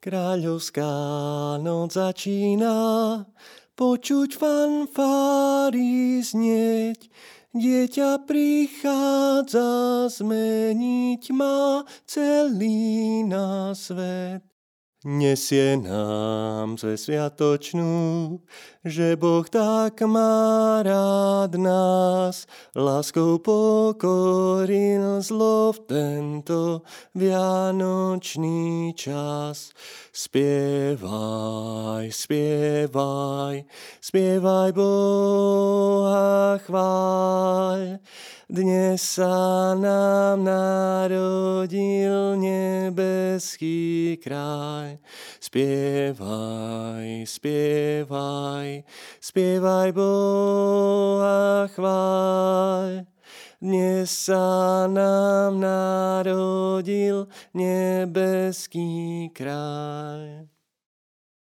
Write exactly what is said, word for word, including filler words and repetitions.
Kráľovská noc začína, počuť fanfáry znieť. Dieťa prichádza, zmeniť má celý na svet. Nesie nám zve sviatočnú, že Boh tak má rád nás, láskou pokoril zlo v tento vianočný čas. Spievaj, spievaj, spievaj Boha chváľ. Dnes sa nám narodil nebeský kráľ. Spievaj, spievaj, spievaj Boha chváľ. Dnes sa nám narodil nebeský kráľ.